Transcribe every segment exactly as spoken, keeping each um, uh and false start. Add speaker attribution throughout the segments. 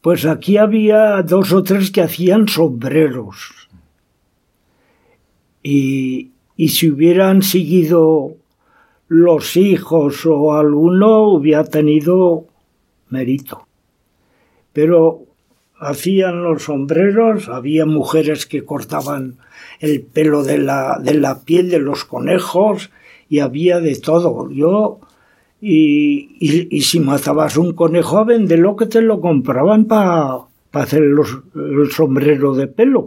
Speaker 1: Pues aquí había dos o tres que hacían sombreros. Y, y si hubieran seguido los hijos o alguno, hubiera tenido mérito. Pero hacían los sombreros, había mujeres que cortaban el pelo de la, de la piel de los conejos y había de todo. Yo, y, y, y si matabas un conejo a venderlo, que te lo compraban para pa hacer los, el sombrero de pelo.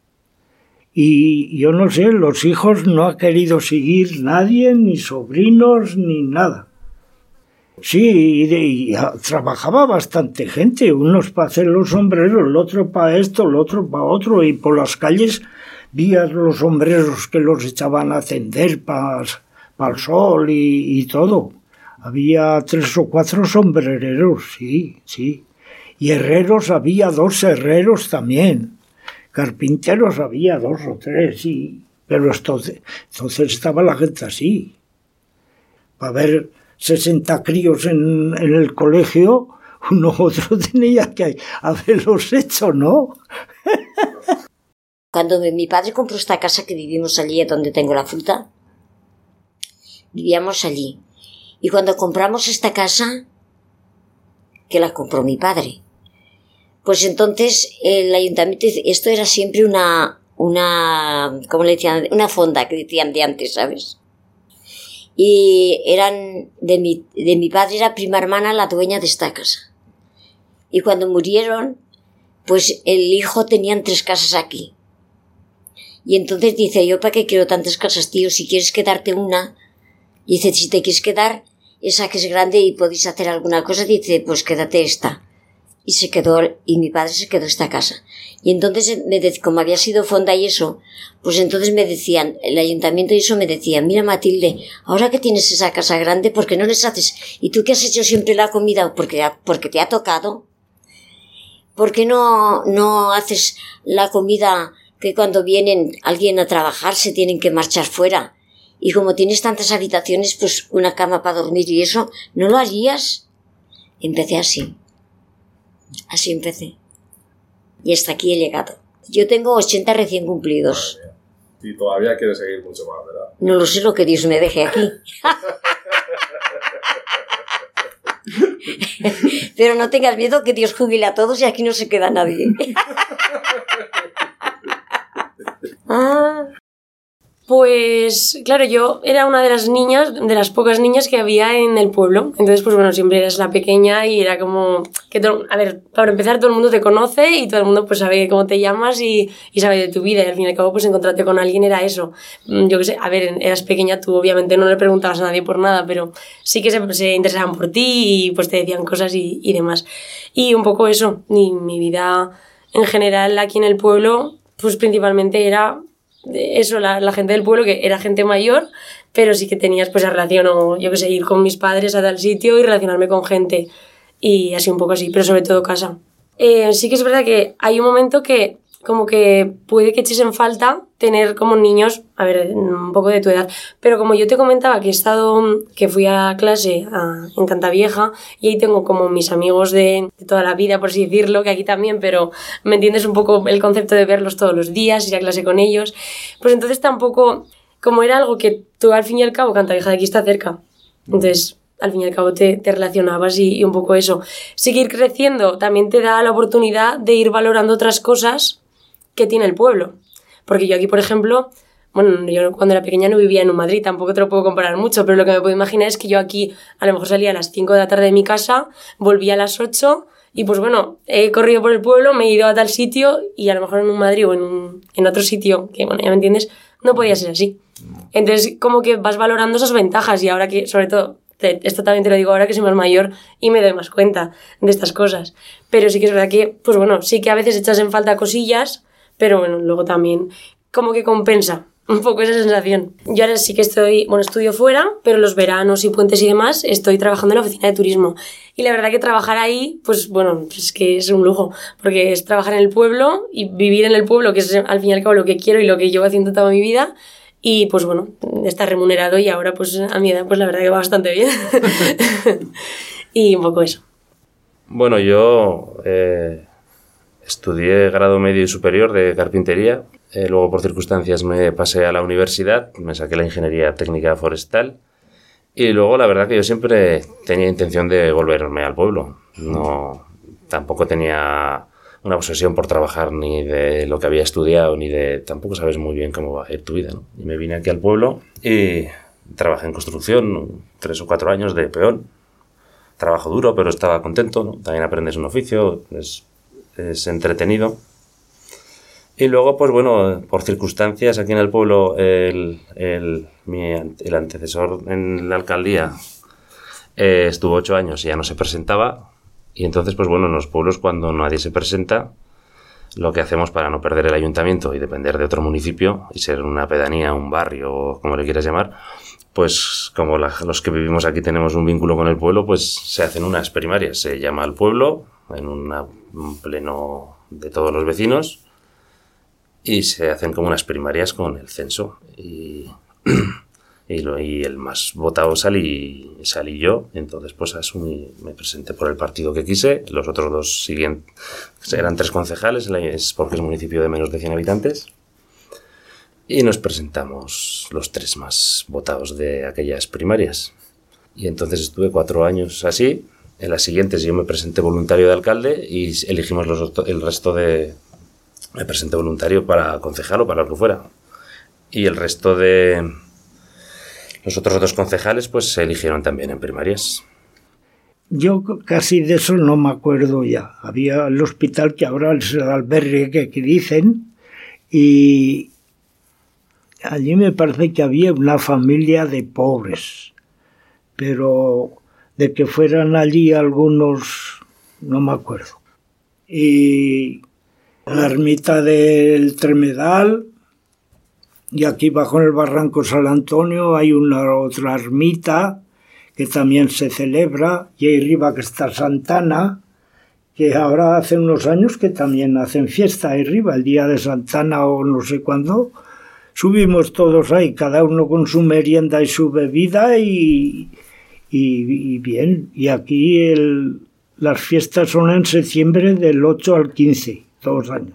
Speaker 1: Y yo no sé, los hijos no ha querido seguir nadie, ni sobrinos, ni nada. Sí, y, y trabajaba bastante gente, unos para hacer los sombreros, el otro para esto, el otro para otro, y por las calles vías los sombreros que los echaban a tender para pa el sol y, y todo. Había tres o cuatro sombrereros, sí, sí. Y herreros, había dos herreros también. Carpinteros había dos o tres, sí. Pero entonces, entonces estaba la gente así. Para ver sesenta críos en, en el colegio, uno u otro tenía que haberlos hecho, ¿no?
Speaker 2: Cuando mi padre compró esta casa que vivimos allí, donde tengo la fruta, vivíamos allí. Y cuando compramos esta casa, que la compró mi padre, pues entonces el ayuntamiento, esto era siempre una, una, ¿cómo le decían? Una fonda que decían de antes, ¿sabes? Y eran, de mi, de mi padre era prima hermana la dueña de esta casa. Y cuando murieron, pues el hijo tenían tres casas aquí. Y entonces dice, yo para qué quiero tantas casas, tío, si quieres quedarte una. Y dice, si te quieres quedar esa que es grande y podéis hacer alguna cosa, dice, pues quédate esta. Y se quedó, y mi padre se quedó esta casa. Y entonces, me de, como había sido fonda y eso, pues entonces me decían, el ayuntamiento y eso me decían, mira Matilde, ahora que tienes esa casa grande, ¿por qué no les haces? ¿Y tú que has hecho siempre la comida? Porque, porque te ha tocado. ¿Por qué no, no haces la comida que cuando vienen alguien a trabajar se tienen que marchar fuera? Y como tienes tantas habitaciones, pues una cama para dormir y eso, ¿no lo harías? Empecé así. Así empecé. Y hasta aquí he llegado. Yo tengo ochenta recién cumplidos.
Speaker 3: Y todavía quieres seguir mucho más, ¿verdad?
Speaker 2: No lo sé lo que Dios me deje aquí. Pero no tengas miedo que Dios jubile a todos y aquí no se queda nadie.
Speaker 4: Ah... Pues, claro, yo era una de las niñas, de las pocas niñas que había en el pueblo. Entonces, pues bueno, siempre eras la pequeña y era como que todo, a ver, para empezar todo el mundo te conoce y todo el mundo pues sabe cómo te llamas y, y sabe de tu vida. Y al fin y al cabo, pues encontrarte con alguien era eso. Yo qué sé, a ver, eras pequeña, tú obviamente no le preguntabas a nadie por nada, pero sí que se, se interesaban por ti y pues te decían cosas y, y demás. Y un poco eso, y mi vida en general aquí en el pueblo, pues principalmente era... eso, la, la gente del pueblo, que era gente mayor, pero sí que tenías pues la relación, o yo qué sé, ir con mis padres a tal sitio y relacionarme con gente, y así un poco así, pero sobre todo casa. Eh, sí que es verdad que hay un momento que como que puede que eches en falta tener como niños, a ver, un poco de tu edad, pero como yo te comentaba que he estado, que fui a clase a, en Cantavieja y ahí tengo como mis amigos de, de toda la vida, por así decirlo, que aquí también, pero me entiendes un poco el concepto de verlos todos los días, ir a clase con ellos, pues entonces tampoco, como era algo que tú al fin y al cabo, Cantavieja de aquí está cerca, entonces... al fin y al cabo te, te relacionabas y, y un poco eso. Seguir creciendo también te da la oportunidad de ir valorando otras cosas que tiene el pueblo. Porque yo aquí, por ejemplo, bueno, yo cuando era pequeña no vivía en un Madrid, tampoco te lo puedo comparar mucho, pero lo que me puedo imaginar es que yo aquí a lo mejor salía a las cinco de la tarde de mi casa, volvía a las ocho y pues bueno, he corrido por el pueblo, me he ido a tal sitio y a lo mejor en un Madrid o en, un, en otro sitio, que bueno, ya me entiendes, no podía ser así. Entonces como que vas valorando esas ventajas y ahora que, sobre todo, esto también te lo digo ahora que soy más mayor y me doy más cuenta de estas cosas. Pero sí que es verdad que, pues bueno, sí que a veces echas en falta cosillas, pero bueno, luego también como que compensa un poco esa sensación. Yo ahora sí que estoy, bueno, estudio fuera, pero los veranos y puentes y demás estoy trabajando en la oficina de turismo. Y la verdad que trabajar ahí, pues bueno, es que es un lujo, porque es trabajar en el pueblo y vivir en el pueblo, que es al fin y al cabo lo que quiero y lo que llevo haciendo toda mi vida. Y pues bueno, está remunerado y ahora pues a mi edad pues la verdad que va bastante bien. Y un poco eso.
Speaker 5: Bueno, yo eh, estudié grado medio y superior de carpintería. Eh, luego, por circunstancias, me pasé a la universidad. Me saqué la ingeniería técnica forestal. Y luego, la verdad que yo siempre tenía intención de volverme al pueblo. No, tampoco tenía una obsesión por trabajar ni de lo que había estudiado, ni de... Tampoco sabes muy bien cómo va a ir tu vida, ¿no? Y me vine aquí al pueblo y trabajé en construcción tres o cuatro años de peón. Trabajo duro, pero estaba contento, ¿no? También aprendes un oficio, es, es entretenido. Y luego, pues bueno, por circunstancias, aquí en el pueblo, el, el, mi, el antecesor en la alcaldía eh, estuvo ocho años y ya no se presentaba. Y entonces, pues bueno, en los pueblos, cuando nadie se presenta, lo que hacemos para no perder el ayuntamiento y depender de otro municipio y ser una pedanía, un barrio, o como le quieras llamar, pues como la, los que vivimos aquí tenemos un vínculo con el pueblo, pues se hacen unas primarias. Se llama al pueblo, en una, un pleno de todos los vecinos, y se hacen como unas primarias con el censo. Y, y, lo, y el más votado salí, salí yo. Entonces pues asumí, me presenté por el partido que quise. Los otros dos siguientes eran tres concejales, es porque es un municipio de menos de cien habitantes. Y nos presentamos los tres más votados de aquellas primarias. Y entonces estuve cuatro años así. En las siguientes yo me presenté voluntario de alcalde y elegimos los, el resto de... Me presenté voluntario para concejal o para lo que fuera. Y el resto de... Los otros dos concejales pues se eligieron también en primarias.
Speaker 1: Yo casi de eso no me acuerdo ya. Había el hospital que ahora es el albergue que dicen, y allí me parece que había una familia de pobres, pero de que fueran allí algunos no me acuerdo. Y la ermita del Tremedal, y aquí bajo en el barranco San Antonio hay una otra ermita que también se celebra, y ahí arriba que está Santana, que ahora hace unos años que también hacen fiesta ahí arriba, el día de Santana o no sé cuándo. Subimos todos ahí, cada uno con su merienda y su bebida, y, y, y bien. Y aquí el, las fiestas son en septiembre del ocho al quince, dos años.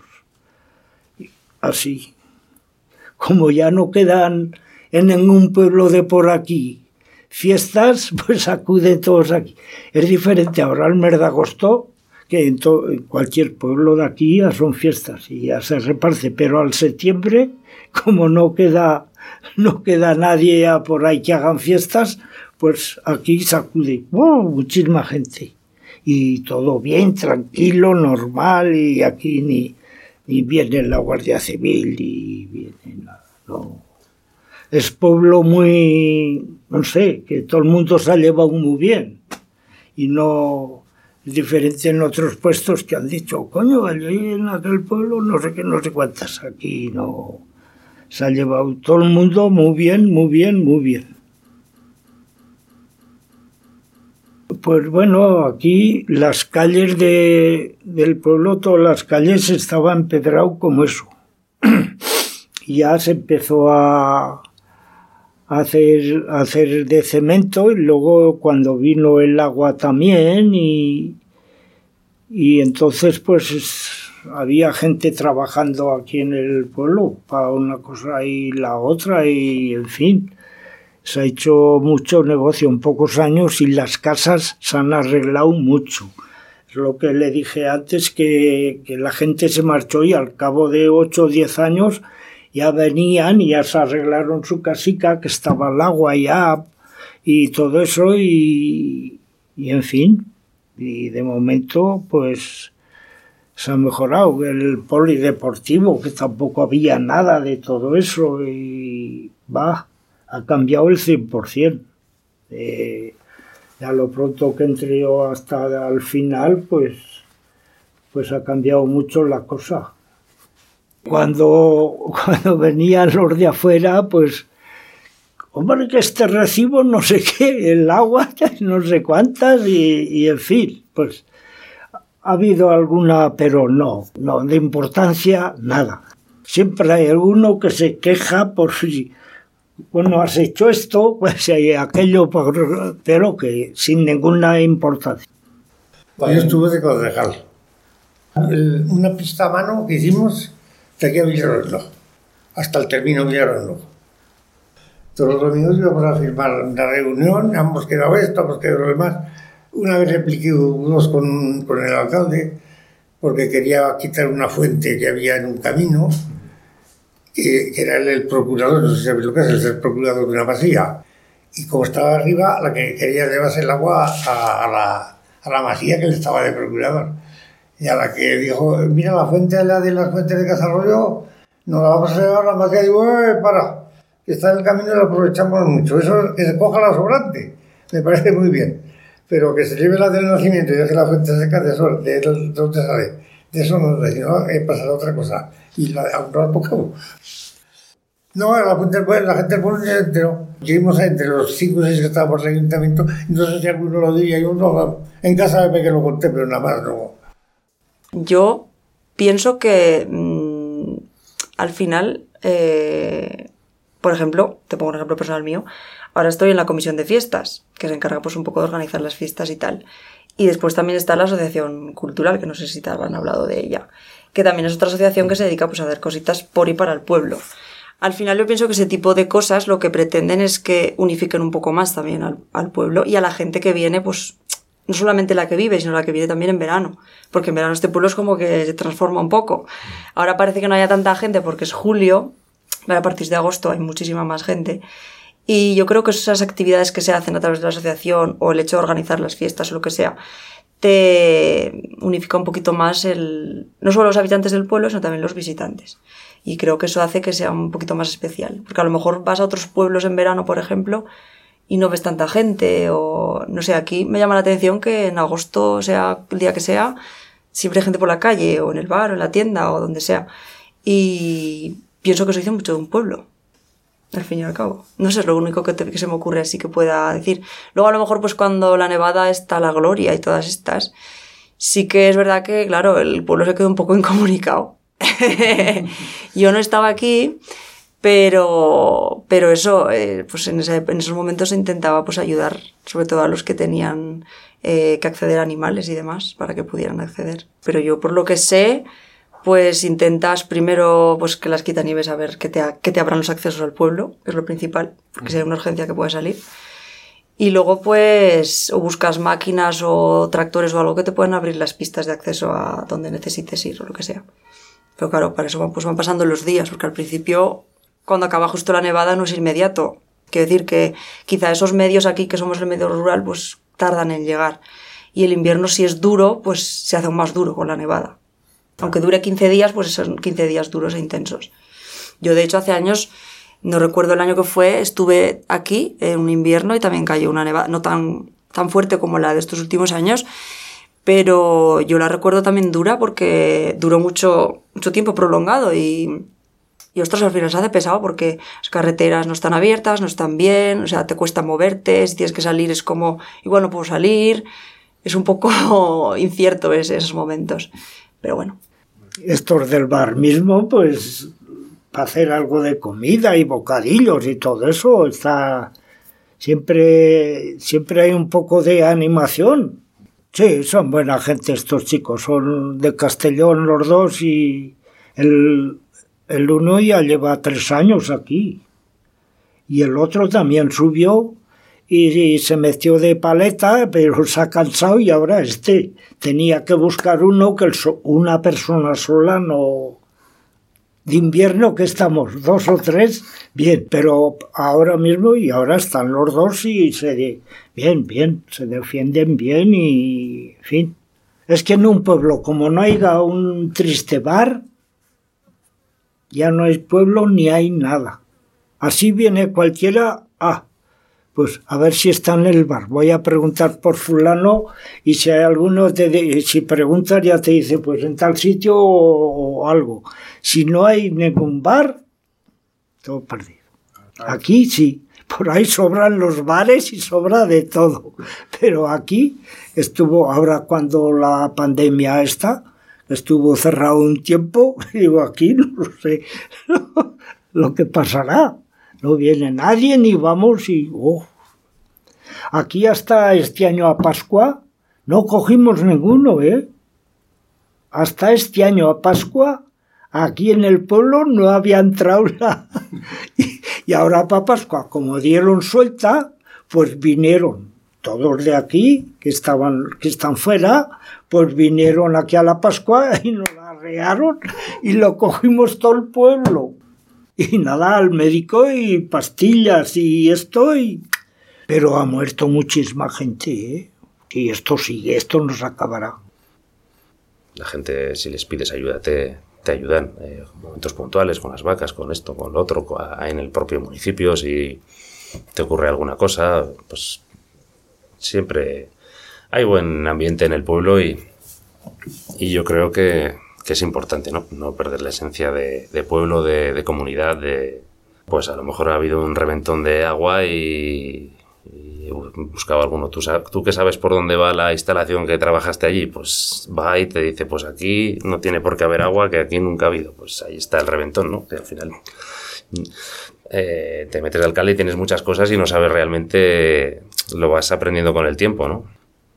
Speaker 1: Así. Como ya no quedan en ningún pueblo de por aquí fiestas, pues acuden todos aquí. Es diferente ahora el mes de agosto, que en, to, en cualquier pueblo de aquí ya son fiestas y ya se reparte, pero al septiembre, como no queda, no queda nadie ya por ahí que hagan fiestas, pues aquí se acude ¡oh! Muchísima gente. Y todo bien, tranquilo, normal, y aquí ni, ni viene la Guardia Civil, ni viene nada, no. Es pueblo muy, no sé, que todo el mundo se ha llevado muy bien. Y no es diferente en otros puestos que han dicho, coño, allí en aquel pueblo no sé qué, no sé cuántas. Aquí no, se ha llevado todo el mundo muy bien, muy bien, muy bien. Pues bueno, aquí las calles de, del pueblo, todas las calles estaban empedradas como eso. Y ya se empezó a... hacer, hacer de cemento, y luego cuando vino el agua también, y, y entonces pues había gente trabajando aquí en el pueblo para una cosa y la otra, y en fin, se ha hecho mucho negocio en pocos años y las casas se han arreglado mucho. Es lo que le dije antes, que, que la gente se marchó y al cabo de ocho o diez años ya venían y ya se arreglaron su casica, que estaba el agua ya y todo eso, y, y en fin, y de momento pues se ha mejorado el polideportivo, que tampoco había nada de todo eso, y va, ha cambiado el cien por ciento. Eh, ya lo pronto que entré yo hasta el final, pues, pues ha cambiado mucho la cosa. Cuando, cuando venían los de afuera, pues, hombre, que este recibo no sé qué, el agua, no sé cuántas, y, y en fin, pues ha habido alguna, pero no, no, de importancia, nada. Siempre hay alguno que se queja por si, bueno, has hecho esto, pues aquello, pero que sin ninguna importancia.
Speaker 6: Yo estuve de concejal. El, una pista a mano que hicimos de aquí a Villarroel, hasta el término Villarroel. Todos los domingos íbamos a firmar una reunión, hemos quedado esto, hemos quedado lo demás. Una vez repliqué con, con el alcalde, porque quería quitar una fuente que había en un camino, que, que era el, el procurador, no sé si sabes lo que es, el procurador de una masía. Y como estaba arriba, la que quería llevarse el agua a, a, la, a la masía que le estaba de procurador. Y a la que dijo, mira, la fuente la de las fuentes de Casarrollo, nos la vamos a llevar a la masía. Y digo, eh, para, que está en el camino y lo aprovechamos mucho. Eso, que se coja la sobrante, me parece muy bien. Pero que se lleve la del nacimiento y deje la fuente seca, de eso, de, de dónde sale. De eso no, de no eh, pasará otra cosa. Y la, a un rato acabó. No, la, fuente, la gente del pueblo ya enteró. Llegamos entre los cinco o seis que estábamos en el ayuntamiento, no sé si alguno lo diría, yo no, en casa me que lo conté, pero nada más no.
Speaker 7: Yo pienso que mmm, al final, eh, por ejemplo, te pongo un ejemplo personal mío, ahora estoy en la comisión de fiestas, que se encarga pues un poco de organizar las fiestas y tal. Y después también está la asociación cultural, que no sé si te han hablado de ella, que también es otra asociación que se dedica pues, a hacer cositas por y para el pueblo. Al final yo pienso que ese tipo de cosas lo que pretenden es que unifiquen un poco más también al, al pueblo y a la gente que viene, pues no solamente la que vive, sino la que viene también en verano. Porque en verano este pueblo es como que se transforma un poco. Ahora parece que no haya tanta gente porque es julio, a partir de agosto hay muchísima más gente. Y yo creo que esas actividades que se hacen a través de la asociación o el hecho de organizar las fiestas o lo que sea, te unifica un poquito más el, no solo los habitantes del pueblo, sino también los visitantes. Y creo que eso hace que sea un poquito más especial. Porque a lo mejor vas a otros pueblos en verano, por ejemplo, y no ves tanta gente. O no sé, aquí me llama la atención que en agosto, sea el día que sea, siempre hay gente por la calle, o en el bar, o en la tienda, o donde sea. Y pienso que eso dice mucho de un pueblo, al fin y al cabo. No sé, es lo único que, te, que se me ocurre así que pueda decir. Luego a lo mejor pues cuando la Nevada está la Gloria y todas estas, sí que es verdad que, claro, el pueblo se quedó un poco incomunicado. Yo no estaba aquí, pero, pero eso, eh, pues en, ese, en esos momentos se intentaba pues ayudar, sobre todo a los que tenían eh, que acceder a animales y demás, para que pudieran acceder. Pero yo, por lo que sé, pues intentas primero pues que las quitanieves a ver que te, que te abran los accesos al pueblo, que es lo principal, porque si hay una urgencia que pueda salir. Y luego pues o buscas máquinas o tractores o algo que te puedan abrir las pistas de acceso a donde necesites ir o lo que sea. Pero claro, para eso van, pues van pasando los días, porque al principio, cuando acaba justo la nevada, no es inmediato. Quiero decir que quizá esos medios aquí, que somos el medio rural, pues tardan en llegar. Y el invierno, si es duro, pues se hace aún más duro con la nevada. Aunque dure quince días, pues son quince días duros e intensos. Yo, de hecho, hace años, no recuerdo el año que fue, estuve aquí en un invierno y también cayó una nevada, no tan, tan fuerte como la de estos últimos años, pero yo la recuerdo también dura porque duró mucho, mucho tiempo prolongado y, y ostras, al final se hace pesado porque las carreteras no están abiertas, no están bien, o sea, te cuesta moverte, si tienes que salir es como, igual no puedo salir, es un poco incierto ese, esos momentos, pero bueno.
Speaker 1: Estos del bar mismo, pues, para hacer algo de comida y bocadillos y todo eso, está siempre, siempre hay un poco de animación. Sí, son buena gente estos chicos, son de Castellón los dos y el, el uno ya lleva tres años aquí y el otro también subió y, y se metió de paleta, pero se ha cansado y ahora este tenía que buscar uno que el, una persona sola no... De invierno que estamos dos o tres, bien, pero ahora mismo y ahora están los dos y se bien, bien, se defienden bien y en fin. Es que en un pueblo como no haya un triste bar, ya no hay pueblo ni hay nada. Así viene cualquiera, ah, pues a ver si está en el bar. Voy a preguntar por fulano y si hay alguno, te, si preguntas ya te dice, pues en tal sitio o, o algo. Si no hay ningún bar, todo perdido. Aquí sí, por ahí sobran los bares y sobra de todo. Pero aquí estuvo, ahora cuando la pandemia está, estuvo cerrado un tiempo, digo, aquí no sé lo que pasará. No viene nadie ni vamos y... Oh. Aquí hasta este año a Pascua No cogimos ninguno, ¿eh? Hasta este año a Pascua, aquí en el pueblo no había entrado la... y, y ahora para Pascua, como dieron suelta, pues vinieron todos de aquí, que estaban, que están fuera, pues vinieron aquí a la Pascua y nos la arrearon y lo cogimos todo el pueblo. Y nada, al médico y pastillas y esto, y... pero ha muerto muchísima gente, ¿eh? Y esto sigue, esto no se acabará.
Speaker 5: La gente, si les pides ayuda, te, te ayudan. Eh, momentos puntuales, con las vacas, con esto, con lo otro, con, en el propio municipio, si te ocurre alguna cosa, pues siempre hay buen ambiente en el pueblo y, y yo creo que, que es importante, ¿no? No perder la esencia de, de pueblo, de, de comunidad, de... Pues a lo mejor ha habido un reventón de agua y... y buscaba alguno. ¿Tú, tú que sabes por dónde va la instalación que trabajaste allí, pues va y te dice, pues aquí no tiene por qué haber agua, que aquí nunca ha habido. Pues ahí está el reventón, ¿no? Que al final eh, te metes al alcalde y tienes muchas cosas y no sabes realmente, lo vas aprendiendo con el tiempo, ¿no?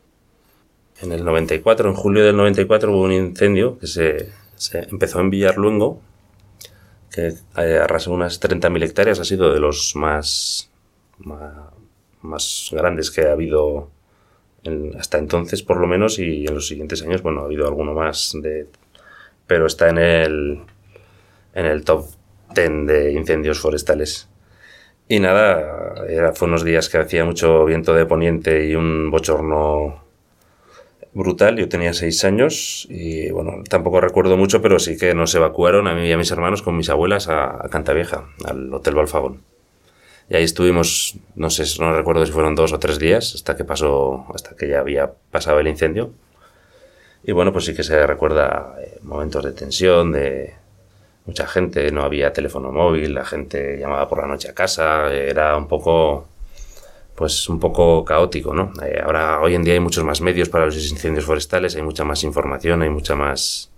Speaker 5: En el noventa y cuatro, en julio del noventa y cuatro, hubo un incendio que se, se empezó en Villarluengo, que arrasó unas treinta mil hectáreas, ha sido de los más... más más grandes que ha habido en, hasta entonces, por lo menos, y en los siguientes años, bueno, ha habido alguno más, de, pero está en el, en el top diez de incendios forestales. Y nada, era, fue unos días que hacía mucho viento de poniente y un bochorno brutal. Yo tenía seis años y, bueno, tampoco recuerdo mucho, pero sí que nos evacuaron a mí y a mis hermanos con mis abuelas a, a Cantavieja, al Hotel Balfagón. Y ahí estuvimos, no sé, no recuerdo si fueron dos o tres días, hasta que pasó, hasta que ya había pasado el incendio. Y bueno, pues sí que se recuerda eh, momentos de tensión, de mucha gente, no había teléfono móvil, la gente llamaba por la noche a casa, era un poco, pues un poco caótico, ¿no? Eh, ahora, hoy en día hay muchos más medios para los incendios forestales, hay mucha más información, hay mucha más...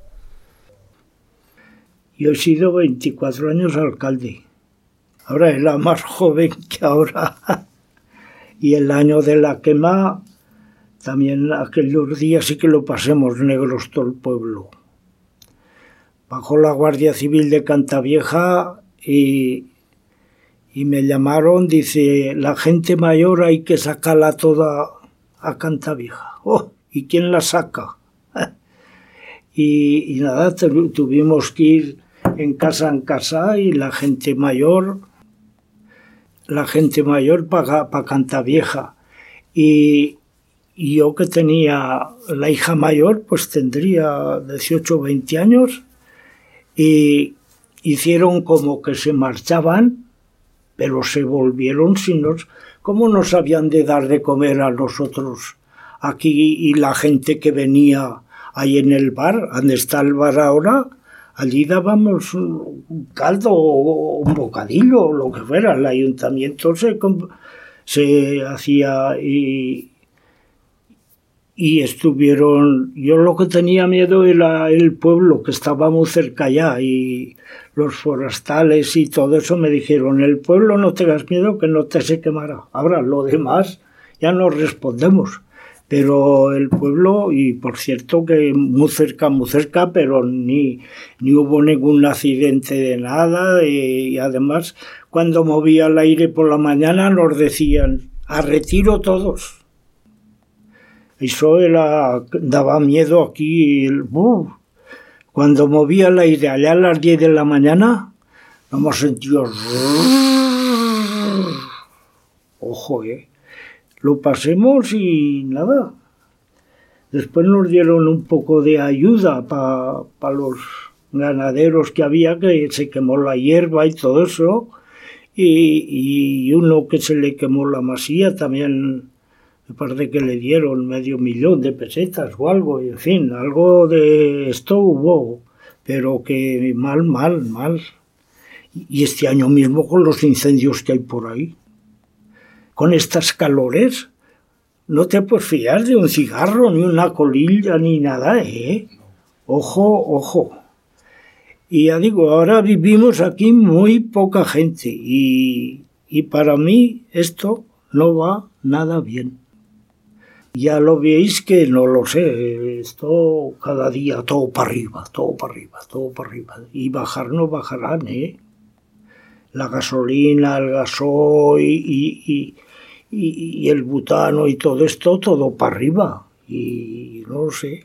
Speaker 1: Yo he sido veinticuatro años alcalde. Ahora era más joven que ahora. Y el año de la quema, también aquellos días sí que lo pasemos negros todo el pueblo. Bajó la Guardia Civil de Cantavieja y, y me llamaron, dice, la gente mayor hay que sacarla toda a Cantavieja. Oh, ¿y quién la saca? y, y nada, tuvimos que ir en casa en casa y la gente mayor... la gente mayor para pa Cantavieja. Y, y yo que tenía la hija mayor, pues tendría dieciocho o veinte años, y hicieron como que se marchaban, pero se volvieron sin nos, como nos habían de dar de comer a nosotros aquí y la gente que venía ahí en el bar, donde está el bar ahora. Allí dábamos un caldo o un bocadillo o lo que fuera. El ayuntamiento se, se hacía y, y estuvieron... Yo lo que tenía miedo era el pueblo, que estaba muy cerca allá, y los forestales y todo eso me dijeron, el pueblo no tengas miedo que no te se quemará. Ahora lo demás ya nos respondemos. Pero el pueblo, y por cierto que muy cerca, muy cerca, pero ni, ni hubo ningún accidente de nada. Y, y además, cuando movía el aire por la mañana nos decían, a retiro todos. Eso era, daba miedo aquí. El, uh, cuando movía el aire allá a las diez de la mañana, hemos sentido... Ojo, eh. Lo pasemos y nada. Después nos dieron un poco de ayuda para pa los ganaderos que había, que se quemó la hierba y todo eso. Y, y uno que se le quemó la masía también, me parece que le dieron medio millón de pesetas o algo. Y en fin, algo de esto hubo, pero que mal, mal, mal. Y este año mismo con los incendios que hay por ahí. Con estas calores, no te puedes fiar de un cigarro, ni una colilla, ni nada, ¿eh? Ojo, ojo. Y ya digo, ahora vivimos aquí muy poca gente y, y para mí esto no va nada bien. Ya lo veis que no lo sé, esto cada día todo para arriba, todo para arriba, todo para arriba. Y bajar no bajarán, ¿eh? La gasolina, el gasoil y, y, y, y el butano y todo esto, todo para arriba. Y no lo sé.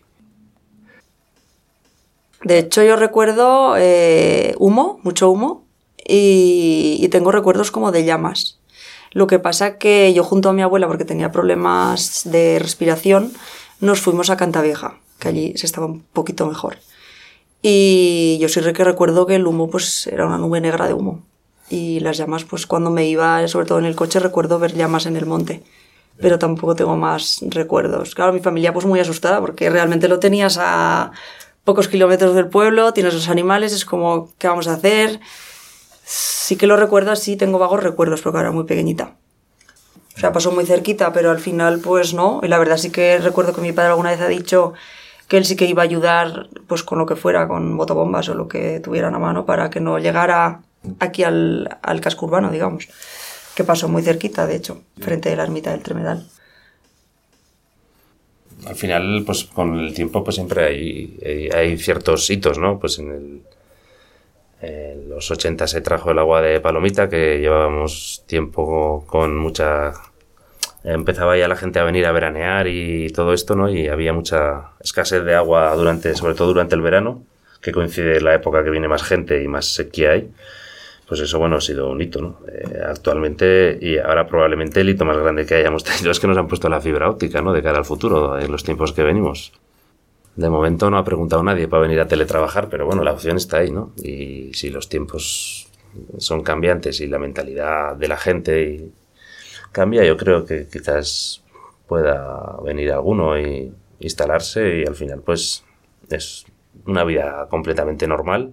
Speaker 7: De hecho, yo recuerdo eh, humo, mucho humo, y, y tengo recuerdos como de llamas. Lo que pasa que yo junto a mi abuela, porque tenía problemas de respiración, nos fuimos a Cantavieja, que allí se estaba un poquito mejor. Y yo sí que recuerdo que el humo pues era una nube negra de humo. Y las llamas, pues cuando me iba, sobre todo en el coche, recuerdo ver llamas en el monte. Pero tampoco tengo más recuerdos. Claro, mi familia pues muy asustada, porque realmente lo tenías a pocos kilómetros del pueblo, tienes los animales, es como, ¿qué vamos a hacer? Sí que lo recuerdo, sí tengo vagos recuerdos, porque era muy pequeñita. O sea, pasó muy cerquita, pero al final pues no. Y la verdad sí que recuerdo que mi padre alguna vez ha dicho que él sí que iba a ayudar pues con lo que fuera, con botabombas o lo que tuvieran a mano, para que no llegara aquí al, al casco urbano, digamos. Que pasó muy cerquita, de hecho, frente a la ermita del Tremedal.
Speaker 5: Al final, pues con el tiempo pues siempre hay, hay, hay ciertos hitos, ¿no? Pues en el... En los ochenta se trajo el agua de Palomita, que llevábamos tiempo con mucha... Empezaba ya la gente a venir a veranear y todo esto, ¿no? Y había mucha escasez de agua, durante, sobre todo durante el verano, que coincide la época que viene más gente y más sequía hay. Pues eso, bueno, ha sido un hito, ¿no? Eh, actualmente, y ahora probablemente el hito más grande que hayamos tenido es que nos han puesto la fibra óptica, ¿no? De cara al futuro, en los tiempos que venimos. De momento no ha preguntado nadie para venir a teletrabajar, pero bueno, la opción está ahí, ¿no? Y si los tiempos son cambiantes y la mentalidad de la gente cambia, yo creo que quizás pueda venir alguno y instalarse, y al final pues es una vida completamente normal.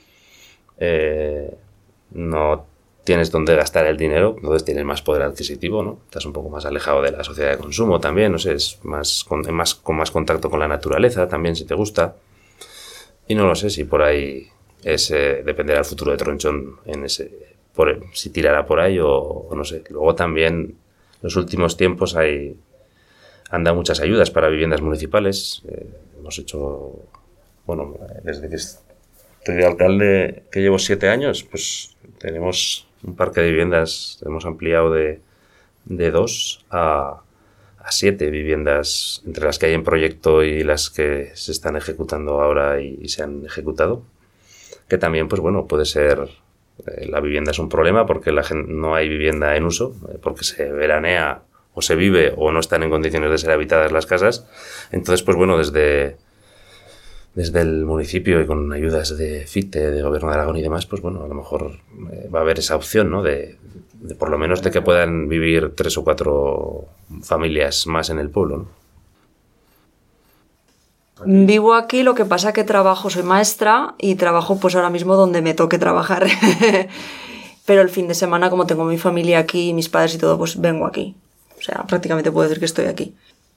Speaker 5: Eh, no tienes dónde gastar el dinero, entonces tienes más poder adquisitivo, ¿no? Estás un poco más alejado de la sociedad de consumo también, no sé, es más con más, con más contacto con la naturaleza también, si te gusta. Y no lo sé si por ahí es, eh, dependerá el futuro de Tronchón, en ese, por, si tirará por ahí o, o no sé. Luego también, en los últimos tiempos hay, han dado muchas ayudas para viviendas municipales. Eh, hemos hecho, bueno, desde que estoy de alcalde, que llevo siete años, pues tenemos un parque de viviendas, hemos ampliado de, de dos a, a siete viviendas, entre las que hay en proyecto y las que se están ejecutando ahora y, y se han ejecutado. Que también, pues bueno, puede ser, eh, la vivienda es un problema porque la gente, no hay vivienda en uso, eh, porque se veranea o se vive o no están en condiciones de ser habitadas las casas. Entonces, pues bueno, desde... desde el municipio y con ayudas de FITE, de Gobierno de Aragón y demás, pues bueno, a lo mejor eh, va a haber esa opción, ¿no? De, de por lo menos de que puedan vivir tres o cuatro familias más en el pueblo, ¿no?
Speaker 7: Vivo aquí, lo que pasa que trabajo, soy maestra y trabajo pues ahora mismo donde me toque trabajar. Pero el fin de semana, como tengo mi familia aquí, mis padres y todo, pues vengo aquí. O sea, prácticamente puedo decir que estoy aquí.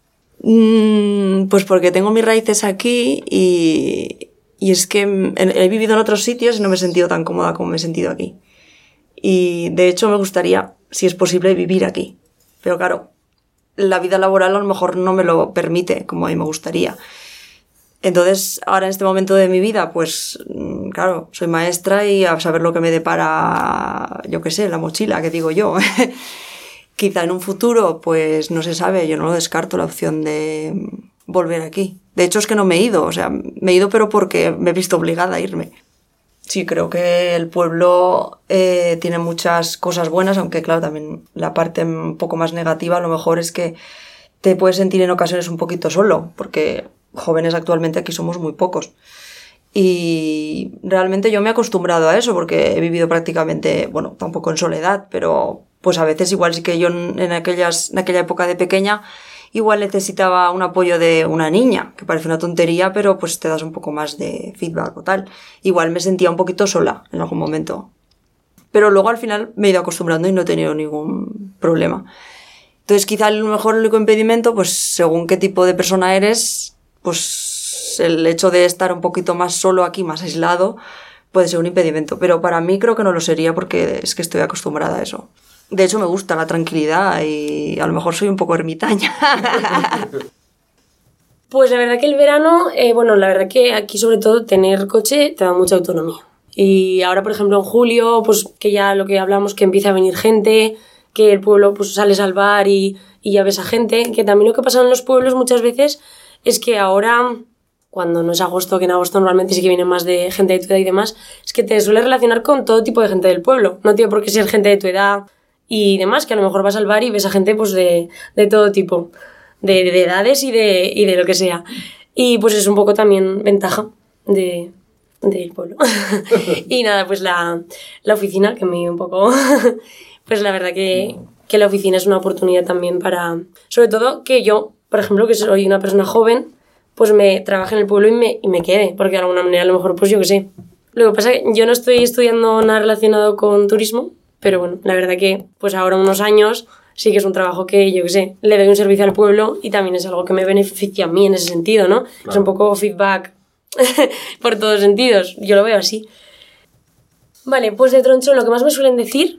Speaker 7: Pues porque tengo mis raíces aquí y, y es que he vivido en otros sitios y no me he sentido tan cómoda como me he sentido aquí. Y de hecho me gustaría, si es posible, vivir aquí. Pero claro, la vida laboral a lo mejor no me lo permite como a mí me gustaría. Entonces, ahora en este momento de mi vida, pues claro, soy maestra y a saber lo que me depara, yo qué sé, la mochila, que digo yo. Quizá en un futuro, pues no se sabe, yo no lo descarto la opción de volver aquí. De hecho, es que no me he ido, o sea, me he ido pero porque me he visto obligada a irme. Sí, creo que el pueblo eh, tiene muchas cosas buenas, aunque claro, también la parte un poco más negativa a lo mejor es que te puedes sentir en ocasiones un poquito solo, porque jóvenes actualmente aquí somos muy pocos. Y realmente yo me he acostumbrado a eso, porque he vivido prácticamente, bueno, tampoco en soledad, pero... pues a veces igual sí que yo en, aquellas, en aquella época de pequeña igual necesitaba un apoyo de una niña, que parece una tontería, pero pues te das un poco más de feedback o tal. Igual me sentía un poquito sola en algún momento. Pero luego al final me he ido acostumbrando y no he tenido ningún problema. Entonces quizá a lo mejor el único impedimento, pues según qué tipo de persona eres, pues el hecho de estar un poquito más solo aquí, más aislado, puede ser un impedimento. Pero para mí creo que no lo sería porque es que estoy acostumbrada a eso. De hecho, me gusta la tranquilidad y a lo mejor soy un poco ermitaña.
Speaker 4: Pues la verdad que el verano, eh, bueno, la verdad que aquí sobre todo tener coche te da mucha autonomía. Y ahora, por ejemplo, en julio, pues que ya lo que hablamos, que empieza a venir gente, que el pueblo pues sales al bar y, y ya ves a gente, que también lo que pasa en los pueblos muchas veces es que ahora, cuando no es agosto, que en agosto normalmente sí que viene más de gente de tu edad y demás, es que te sueles relacionar con todo tipo de gente del pueblo. No tiene por qué ser gente de tu edad y demás, que a lo mejor vas al bar y ves a gente pues de, de todo tipo. De, de edades y de, y de lo que sea. Y pues es un poco también ventaja de, del pueblo. Y nada, pues la, la oficina, que me un poco... Pues la verdad que, que la oficina es una oportunidad también para... Sobre todo que yo, por ejemplo, que soy una persona joven, pues me trabaje en el pueblo y me, y me quede, porque de alguna manera a lo mejor, pues yo qué sé. Lo que pasa es que yo no estoy estudiando nada relacionado con turismo, pero bueno, la verdad que pues ahora unos años... Sí que es un trabajo que, yo qué sé, le doy un servicio al pueblo y también es algo que me beneficia a mí en ese sentido, ¿no? Claro. Es un poco feedback por todos sentidos, yo lo veo así. Vale, pues de Tronchón lo que más me suelen decir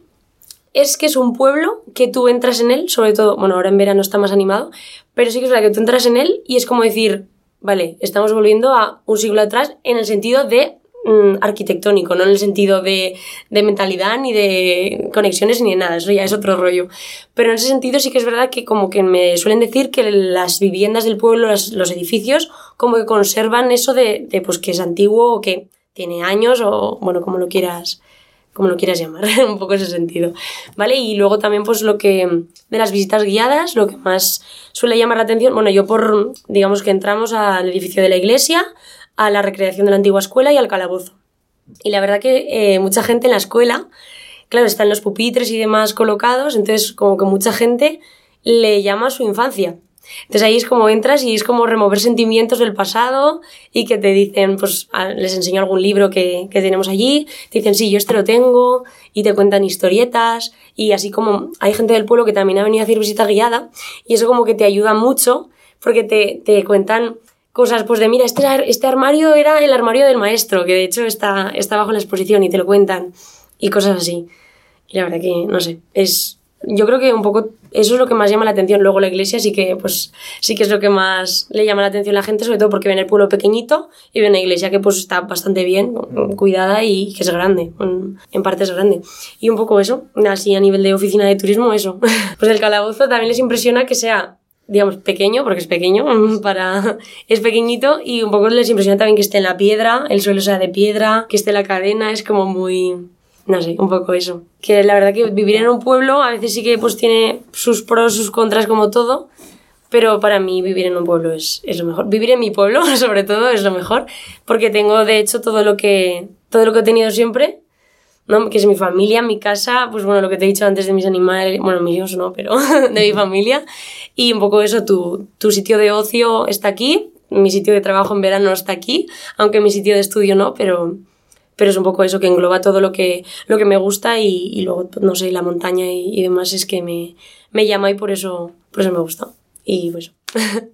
Speaker 4: es que es un pueblo que tú entras en él, sobre todo, bueno, ahora en verano está más animado, pero sí que es verdad que tú entras en él y es como decir, vale, estamos volviendo a un siglo atrás en el sentido de arquitectónico, no en el sentido de, de mentalidad ni de conexiones ni de nada, eso ya es otro rollo, pero en ese sentido sí que es verdad que como que me suelen decir que las viviendas del pueblo, los, los edificios como que conservan eso de, de pues que es antiguo o que tiene años o bueno, como lo quieras como lo quieras llamar, un poco ese sentido, ¿vale? Y luego también pues lo que de las visitas guiadas, lo que más suele llamar la atención, bueno, yo por, digamos que entramos al edificio de la iglesia, a la recreación de la antigua escuela y al calabozo. Y la verdad que eh, mucha gente en la escuela, claro, están los pupitres y demás colocados, entonces como que mucha gente le llama a su infancia. Entonces ahí es como entras y es como remover sentimientos del pasado y que te dicen, pues a, les enseño algún libro que, que tenemos allí, te dicen, sí, yo este lo tengo, y te cuentan historietas, y así como hay gente del pueblo que también ha venido a hacer visita guiada, y eso como que te ayuda mucho porque te, te cuentan cosas, pues de mira, este, este armario era el armario del maestro, que de hecho está, está bajo la exposición y te lo cuentan, y cosas así. Y la verdad que, no sé, es... Yo creo que un poco eso es lo que más llama la atención. Luego la iglesia sí que, pues, sí que es lo que más le llama la atención a la gente, sobre todo porque ven el pueblo pequeñito y ven una iglesia que pues está bastante bien cuidada y que es grande, en parte es grande. Y un poco eso, así a nivel de oficina de turismo, eso. Pues el calabozo también les impresiona que sea, digamos, pequeño, porque es pequeño, para es pequeñito, y un poco les impresiona también que esté en la piedra, el suelo sea de piedra, que esté la cadena, es como muy... No sé, un poco eso. Que la verdad que vivir en un pueblo a veces sí que pues tiene sus pros, sus contras como todo, pero para mí vivir en un pueblo es, es lo mejor. Vivir en mi pueblo, sobre todo, es lo mejor, porque tengo de hecho todo lo que, todo lo que he tenido siempre, ¿no? Que es mi familia, mi casa, pues bueno, lo que te he dicho antes de mis animales, bueno, mis hijos no, pero de mi familia, y un poco eso, tu, tu sitio de ocio está aquí, mi sitio de trabajo en verano está aquí, aunque mi sitio de estudio no, pero... pero es un poco eso que engloba todo lo que, lo que me gusta y, y luego, no sé, la montaña y, y demás es que me, me llama y por eso, por eso me gusta. Y pues